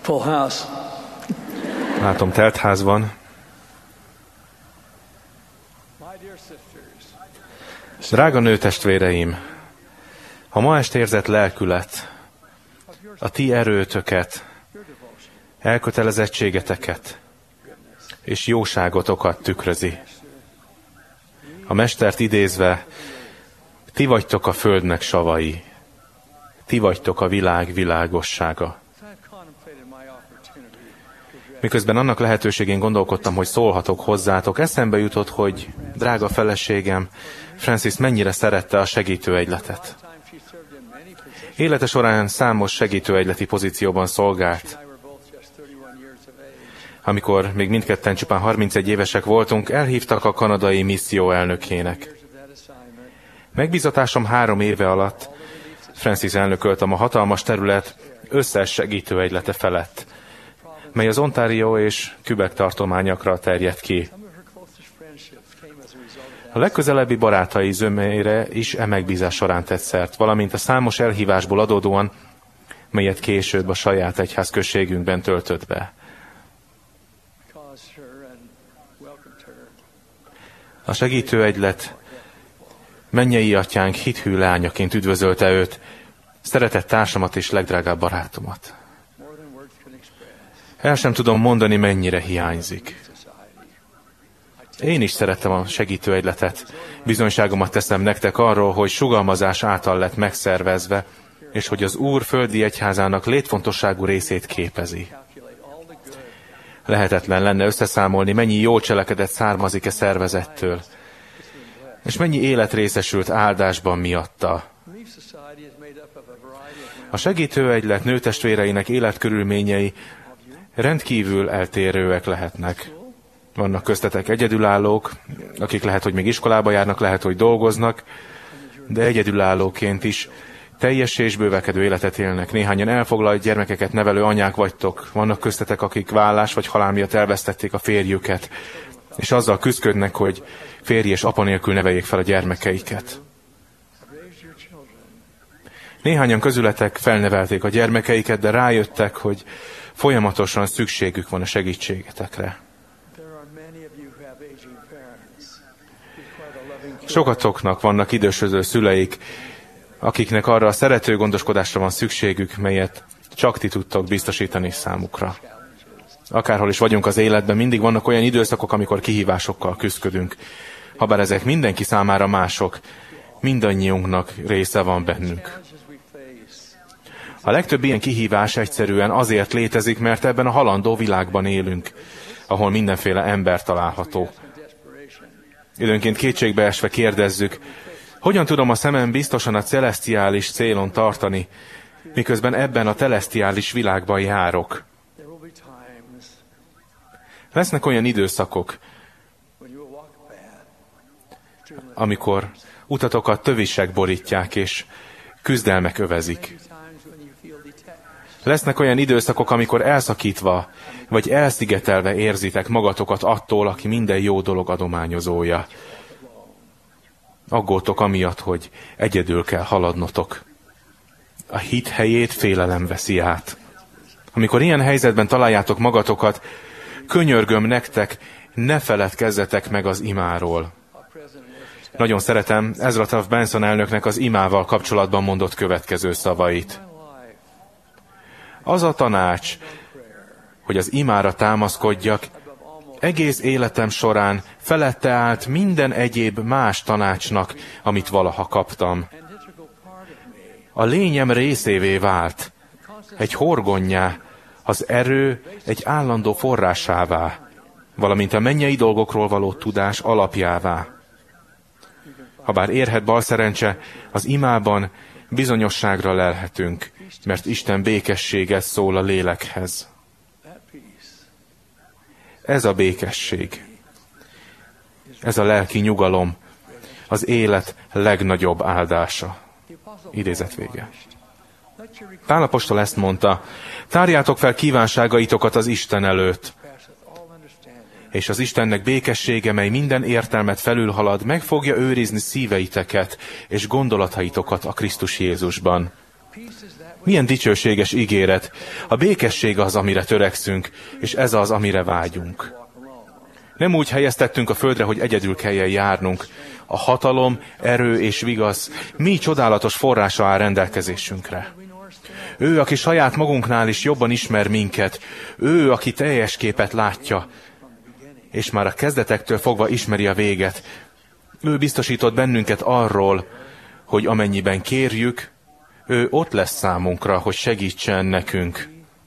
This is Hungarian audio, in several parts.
Full house. Látom, telt ház van. Drága nőtestvéreim, ha ma este érzett lelkület, a ti erőtöket, elkötelezettségeteket és jóságotokat tükrözi. A mestert idézve, ti vagytok a földnek savai, ti vagytok a világ világossága. Miközben annak lehetőségén gondolkodtam, hogy szólhatok hozzátok, eszembe jutott, hogy drága feleségem, Francis mennyire szerette a segítőegyletet. Élete során számos segítőegyleti pozícióban szolgált. Amikor még mindketten csupán 31 évesek voltunk, elhívtak a kanadai misszió elnökének. Megbízatásom 3 éve alatt Francis elnököltem a hatalmas terület összes segítőegylete felett, mely az Ontario és Quebec tartományokra terjedt ki. A legközelebbi barátai zömére is megbízás során tett szert, valamint a számos elhívásból adódóan, melyet később a saját egyházközségünkben töltött be. A segítőegylet mennyei atyánk hithű leányaként üdvözölte őt, szeretett társamat és legdrágább barátomat. El sem tudom mondani, mennyire hiányzik. Én is szerettem a segítőegyletet. Bizonyságomat teszem nektek arról, hogy sugalmazás által lett megszervezve, és hogy az Úr földi egyházának létfontosságú részét képezi. Lehetetlen lenne összeszámolni, mennyi jó cselekedet származik-e szervezettől, és mennyi élet részesült áldásban miatta. A segítőegylet nőtestvéreinek életkörülményei rendkívül eltérőek lehetnek. Vannak köztetek egyedülállók, akik lehet, hogy még iskolába járnak, lehet, hogy dolgoznak, de egyedülállóként is teljes és bővelkedő életet élnek. Néhányan elfoglalt gyermekeket nevelő anyák vagytok. Vannak köztetek, akik vállás vagy halál miatt elvesztették a férjüket, és azzal küzdködnek, hogy férj és apa nélkül neveljék fel a gyermekeiket. Néhányan közületek felnevelték a gyermekeiket, de rájöttek, hogy folyamatosan szükségük van a segítségetekre. Sokatoknak vannak idősödő szüleik, akiknek arra a szerető gondoskodásra van szükségük, melyet csak ti tudtok biztosítani számukra. Akárhol is vagyunk az életben, mindig vannak olyan időszakok, amikor kihívásokkal küzdködünk. Habár ezek mindenki számára mások, mindannyiunknak része van bennünk. A legtöbb ilyen kihívás egyszerűen azért létezik, mert ebben a halandó világban élünk, ahol mindenféle ember található. Időnként kétségbeesve kérdezzük, hogyan tudom a szemem biztosan a celesztiális célon tartani, miközben ebben a telesztiális világban járok. Lesznek olyan időszakok, amikor utatokat tövisek borítják, és küzdelmek övezik. Lesznek olyan időszakok, amikor elszakítva, vagy elszigetelve érzitek magatokat attól, aki minden jó dolog adományozója. Aggódtok amiatt, hogy egyedül kell haladnotok. A hit helyét félelem veszi át. Amikor ilyen helyzetben találjátok magatokat, könyörgöm nektek, ne feledkezzetek meg az imáról. Nagyon szeretem Ezra Taft Benson elnöknek az imával kapcsolatban mondott következő szavait. Az a tanács, hogy az imára támaszkodjak, egész életem során felette állt minden egyéb más tanácsnak, amit valaha kaptam. A lényem részévé vált, egy horgonnyá, az erő egy állandó forrásává, valamint a mennyei dolgokról való tudás alapjává. Habár érhet balszerencse, az imában bizonyosságra lelhetünk, mert Isten békessége szól a lélekhez. Ez a békesség, ez a lelki nyugalom, az élet legnagyobb áldása. Idézet vége. Pál apostol ezt mondta, tárjátok fel kívánságaitokat az Isten előtt, és az Istennek békessége, mely minden értelmet felülhalad, meg fogja őrizni szíveiteket és gondolataitokat a Krisztus Jézusban. Milyen dicsőséges ígéret. A békesség az, amire törekszünk, és ez az, amire vágyunk. Nem úgy helyeztettünk a földre, hogy egyedül kelljen járnunk. A hatalom, erő és vigasz mi csodálatos forrása áll rendelkezésünkre. Ő, aki saját magunknál is jobban ismer minket. Ő, aki teljes képet látja, és már a kezdetektől fogva ismeri a véget. Ő biztosított bennünket arról, hogy amennyiben kérjük, ő ott lesz számunkra, hogy segítsen nekünk.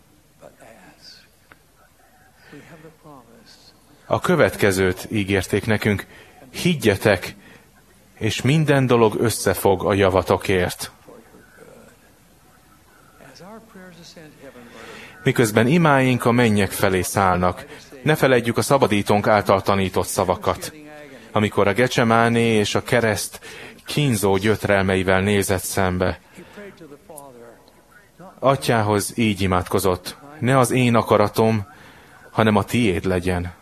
A következőt ígérték nekünk: higgyetek, és minden dolog összefog a javatokért. Miközben imáink a mennyek felé szállnak, ne feledjük a szabadítónk által tanított szavakat. Amikor a Gecsemáné és a kereszt kínzó gyötrelmeivel nézett szembe, Atyához így imádkozott: ne az én akaratom, hanem a tiéd legyen.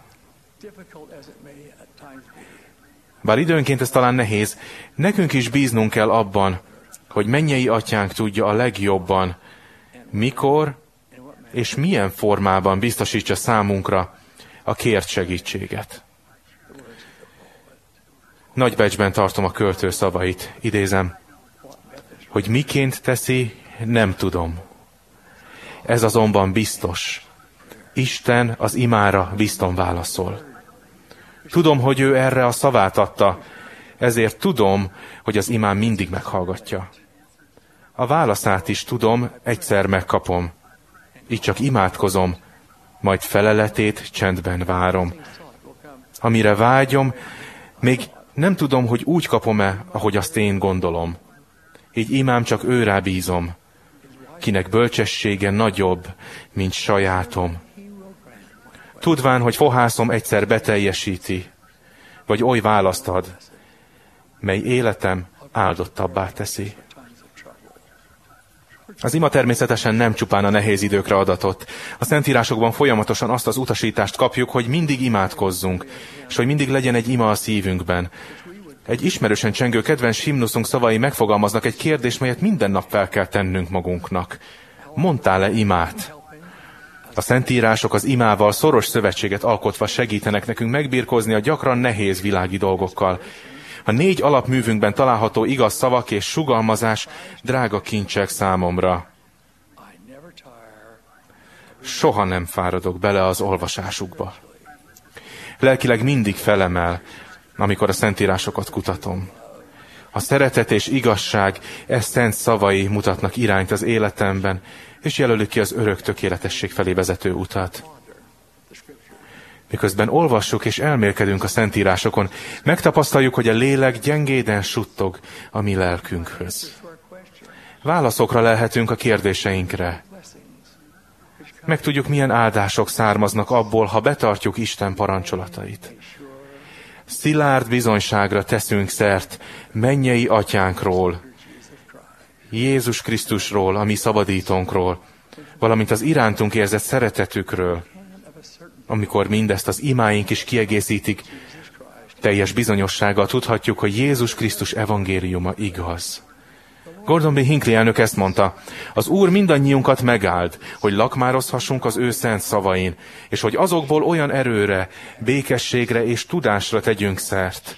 Bár időnként ez talán nehéz, nekünk is bíznunk kell abban, hogy mennyei Atyánk tudja a legjobban, mikor és milyen formában biztosítsa számunkra a kért segítséget. Nagy becsben tartom a költő szavait, idézem: hogy miként teszi, nem tudom. Ez azonban biztos. Isten az imára bizton válaszol. Tudom, hogy ő erre a szavát adta, ezért tudom, hogy az imám mindig meghallgatja. A válaszát is tudom, egyszer megkapom. Így csak imádkozom, majd feleletét csendben várom. Amire vágyom, még nem tudom, hogy úgy kapom-e, ahogy azt én gondolom. Így imám csak őrá bízom, kinek bölcsessége nagyobb, mint sajátom. Tudván, hogy fohászom egyszer beteljesíti, vagy oly választ ad, mely életem áldottabbá teszi. Az ima természetesen nem csupán a nehéz időkre adatott. A Szentírásokban folyamatosan azt az utasítást kapjuk, hogy mindig imádkozzunk, és hogy mindig legyen egy ima a szívünkben. Egy ismerősen csengő kedvenc himnuszunk szavai megfogalmaznak egy kérdést, melyet minden nap fel kell tennünk magunknak. Mondtál-e imát? A Szentírások az imával szoros szövetséget alkotva segítenek nekünk megbirkózni a gyakran nehéz világi dolgokkal. A 4 alapművünkben található igaz szavak és sugalmazás drága kincsek számomra. Soha nem fáradok bele az olvasásukba. Lelkileg mindig felemel, amikor a Szentírásokat kutatom. A szeretet és igazság, szent szavai mutatnak irányt az életemben, és jelölik ki az örök tökéletesség felé vezető utat. Miközben olvassuk és elmélkedünk a Szentírásokon, megtapasztaljuk, hogy a lélek gyengéden suttog a mi lelkünkhöz. Válaszokra lelhetünk a kérdéseinkre. Megtudjuk, milyen áldások származnak abból, ha betartjuk Isten parancsolatait. Szilárd bizonyságra teszünk szert mennyei Atyánkról, Jézus Krisztusról, a mi szabadítónkról, valamint az irántunk érzett szeretetükről. Amikor mindezt az imáink is kiegészítik, teljes bizonyossággal tudhatjuk, hogy Jézus Krisztus evangéliuma igaz. Gordon B. Hinckley elnök ezt mondta: az Úr mindannyiunkat megáld, hogy lakmározhassunk az ő szent szavain, és hogy azokból olyan erőre, békességre és tudásra tegyünk szert,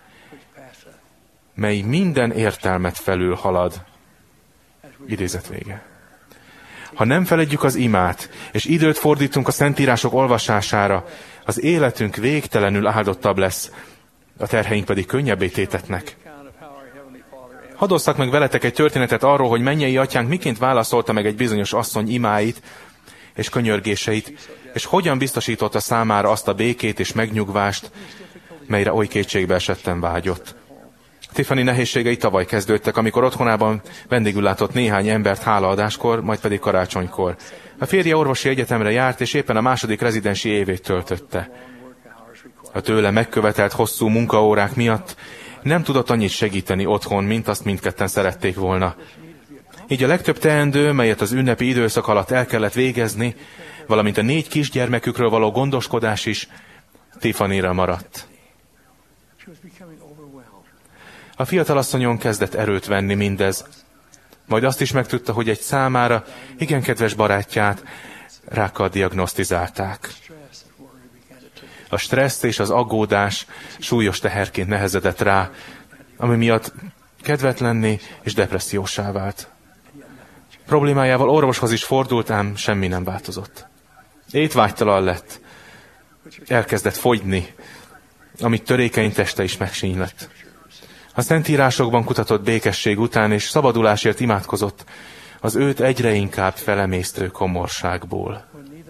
mely minden értelmet felül halad. Idézet vége. Ha nem feledjük az imát, és időt fordítunk a Szentírások olvasására, az életünk végtelenül áldottabb lesz, a terheink pedig könnyebbé tétetnek. Hadd osszak meg veletek egy történetet arról, hogy mennyei Atyánk miként válaszolta meg egy bizonyos asszony imáit és könyörgéseit, és hogyan biztosította számára azt a békét és megnyugvást, melyre oly kétségbe esetten vágyott. Tiffany nehézségei tavaly kezdődtek, amikor otthonában vendégül látott néhány embert hálaadáskor, majd pedig karácsonykor. A férje orvosi egyetemre járt, és éppen a második rezidensi évét töltötte. A tőle megkövetelt hosszú munkaórák miatt nem tudott annyit segíteni otthon, mint azt mindketten szerették volna. Így a legtöbb teendő, melyet az ünnepi időszak alatt el kellett végezni, valamint a 4 kisgyermekükről való gondoskodás is Tiffanyra maradt. A fiatalasszonyon kezdett erőt venni mindez, Majd azt is megtudta, hogy egy számára igen kedves barátját rákkal diagnosztizálták. A stressz és az aggódás súlyos teherként nehezedett rá, ami miatt kedvetlenné és depressziósá vált. Problémájával orvoshoz is fordult, ám semmi nem változott. Étvágytalan lett. Elkezdett fogyni, amit törékeny teste is megsínylett. A Szentírásokban kutatott békesség után és szabadulásért imádkozott az őt egyre inkább felemésztő komorságból.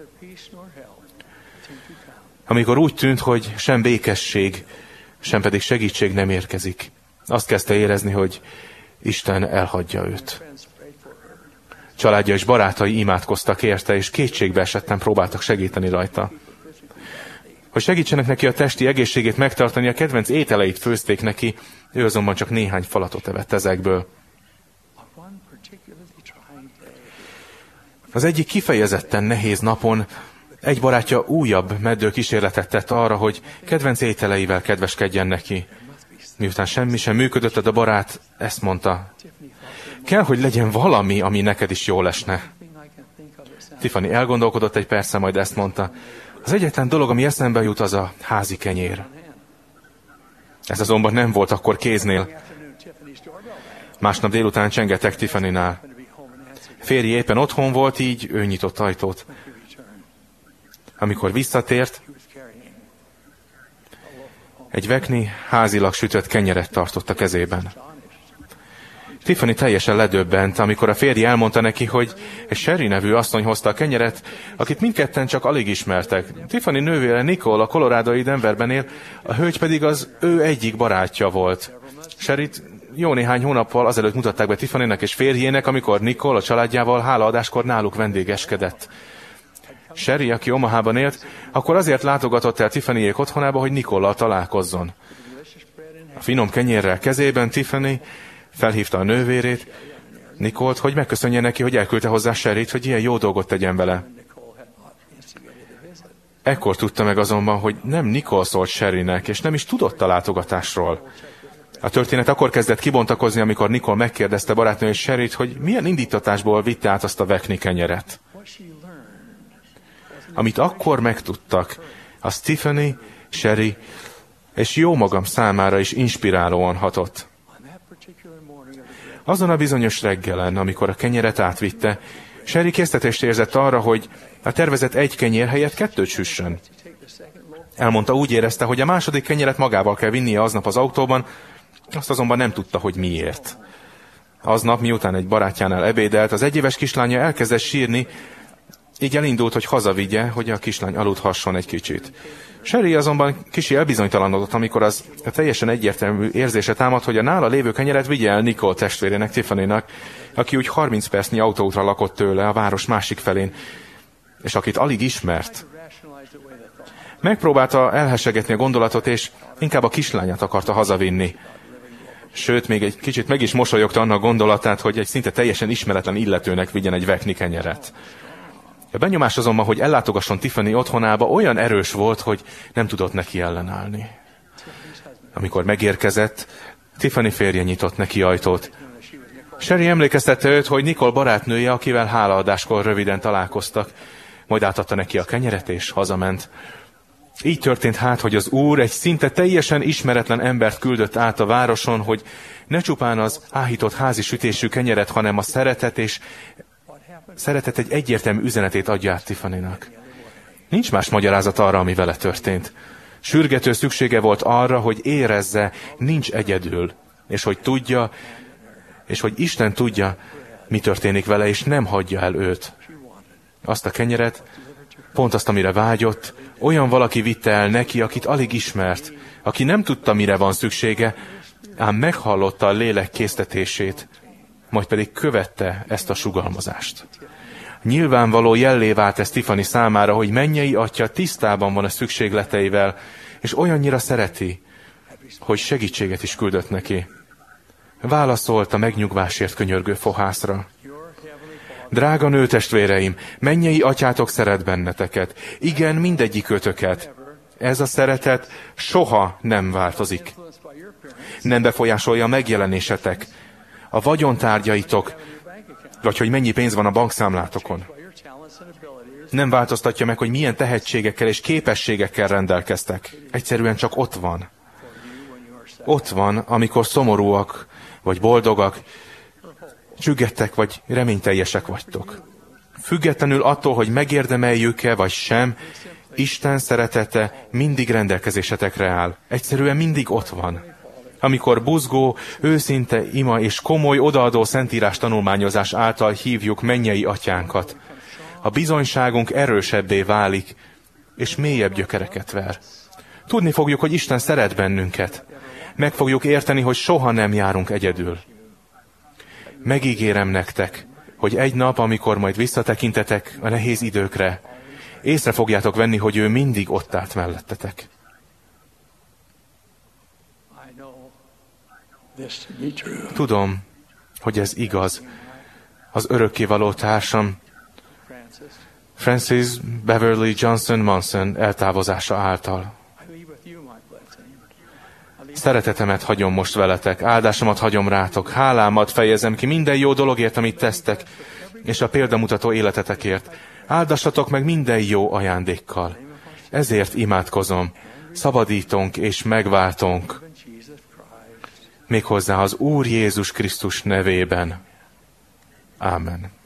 Amikor úgy tűnt, hogy sem békesség, sem pedig segítség nem érkezik, azt kezdte érezni, hogy Isten elhagyja őt. Családja és barátai imádkoztak érte, és kétségbe esetten próbáltak segíteni rajta. Hogy segítsenek neki a testi egészségét megtartani, a kedvenc ételeit főzték neki, ő azonban csak néhány falatot evett ezekből. Az egyik kifejezetten nehéz napon egy barátja újabb meddő kísérletet tett arra, hogy kedvenc ételeivel kedveskedjen neki. Miután semmi sem működött, a barát ezt mondta: kell, hogy legyen valami, ami neked is jól esne. Tiffany elgondolkodott egy perccel, majd ezt mondta: az egyetlen dolog, ami eszembe jut, az a házi kenyér. Ez azonban nem volt akkor kéznél. Másnap délután csengettek Tiffany-nál. Férje éppen otthon volt, így ő nyitott ajtót. Amikor visszatért, egy vekni házilag sütött kenyeret tartott a kezében. Tiffany teljesen ledöbbent, amikor a férje elmondta neki, hogy egy Sherry nevű asszony hozta a kenyeret, akit mindketten csak alig ismertek. Tiffany nővére Nicole a colorádói Denverben él, a hölgy pedig az ő egyik barátja volt. Sherryt jó néhány hónappal azelőtt mutatták be Tiffanynek és férjének, amikor Nicole a családjával hálaadáskor náluk vendégeskedett. Sherry, aki Omahában élt, akkor azért látogatott el Tiffanyék otthonába, hogy Nicole-al találkozzon. A finom kenyérrel kezében Tiffany felhívta a nővérét, Nicolt, hogy megköszönje neki, hogy elküldte hozzá Sherryt, hogy ilyen jó dolgot tegyen vele. Ekkor tudta meg azonban, hogy nem Nicole szólt Sherrynek, és nem is tudott a látogatásról. A történet akkor kezdett kibontakozni, amikor Nicole megkérdezte barátnője Sherryt, hogy milyen indítatásból vitte át azt a vekni kenyeret. Amit akkor megtudtak, az Tiffany, Sherry és jó magam számára is inspirálóan hatott. Azon a bizonyos reggelen, amikor a kenyeret átvitte, Sherry késztetést érzett arra, hogy a tervezett egy kenyér helyett 2 süssön. Elmondta, úgy érezte, hogy a második kenyeret magával kell vinnie aznap az autóban, azt azonban nem tudta, hogy miért. Aznap, miután egy barátjánál ebédelt, az 1 éves kislánya elkezdett sírni, így elindult, hogy hazavigye, hogy a kislány aludhasson egy kicsit. Sherry azonban kicsi elbizonytalanodott, amikor az a teljesen egyértelmű érzése támad, hogy a nála lévő kenyeret vigye el Nicole testvérének, Tiffanynak, aki úgy 30 percnyi autóútra lakott tőle a város másik felén, és akit alig ismert. Megpróbálta elhessegetni a gondolatot, és inkább a kislányát akarta hazavinni. Sőt, még egy kicsit meg is mosolyogta annak gondolatát, hogy egy szinte teljesen ismeretlen illetőnek vigyen egy vekni kenyeret. A benyomás azonban, hogy ellátogasson Tiffany otthonába, olyan erős volt, hogy nem tudott neki ellenállni. Amikor megérkezett, Tiffany férje nyitott neki ajtót. Sherry emlékeztette őt, hogy Nicole barátnője, akivel hálaadáskor röviden találkoztak, majd átadta neki a kenyeret és hazament. Így történt hát, hogy az Úr egy szinte teljesen ismeretlen embert küldött át a városon, hogy ne csupán az áhított házi sütésű kenyeret, hanem a szeretet egy egyértelmű üzenetét adja át Tiffanynak. Nincs más magyarázat arra, ami vele történt. Sürgető szüksége volt arra, hogy érezze, nincs egyedül, és hogy tudja, és hogy Isten tudja, mi történik vele, és nem hagyja el őt. Azt a kenyeret, pont azt, amire vágyott, olyan valaki vitte el neki, akit alig ismert, aki nem tudta, mire van szüksége, ám meghallotta a lélek késztetését, majd pedig követte ezt a sugalmazást. Nyilvánvaló jellé vált ez Tiffany számára, hogy mennyei atya tisztában van a szükségleteivel, és olyannyira szereti, hogy segítséget is küldött neki. Válaszolt a megnyugvásért könyörgő fohászra. Drága nőtestvéreim, mennyei atyátok szeret benneteket. Igen, mindegyikőtöket. Ez a szeretet soha nem változik. Nem befolyásolja a megjelenésetek. A vagyontárgyaitok, vagy hogy mennyi pénz van a bankszámlátokon. Nem változtatja meg, hogy milyen tehetségekkel és képességekkel rendelkeztek. Egyszerűen csak ott van. Ott van, amikor szomorúak, vagy boldogak, csüggettek, vagy reményteljesek vagytok. Függetlenül attól, hogy megérdemeljük-e, vagy sem, Isten szeretete mindig rendelkezésetekre áll. Egyszerűen mindig ott van. Amikor buzgó, őszinte ima és komoly, odaadó szentírás tanulmányozás által hívjuk mennyei atyánkat, a bizonyságunk erősebbé válik, és mélyebb gyökereket ver. Tudni fogjuk, hogy Isten szeret bennünket. Meg fogjuk érteni, hogy soha nem járunk egyedül. Megígérem nektek, hogy egy nap, amikor majd visszatekintetek a nehéz időkre, észre fogjátok venni, hogy ő mindig ott állt mellettetek. Tudom, hogy ez igaz. Az örökkévaló társam, Francis Beverly Johnson Monson eltávozása által. Szeretetemet hagyom most veletek, áldásomat hagyom rátok, hálámat fejezem ki minden jó dologért, amit tesztek, és a példamutató életetekért. Áldassatok meg minden jó ajándékkal. Ezért imádkozom, szabadítónk és megváltónk, méghozzá az Úr Jézus Krisztus nevében. Ámen.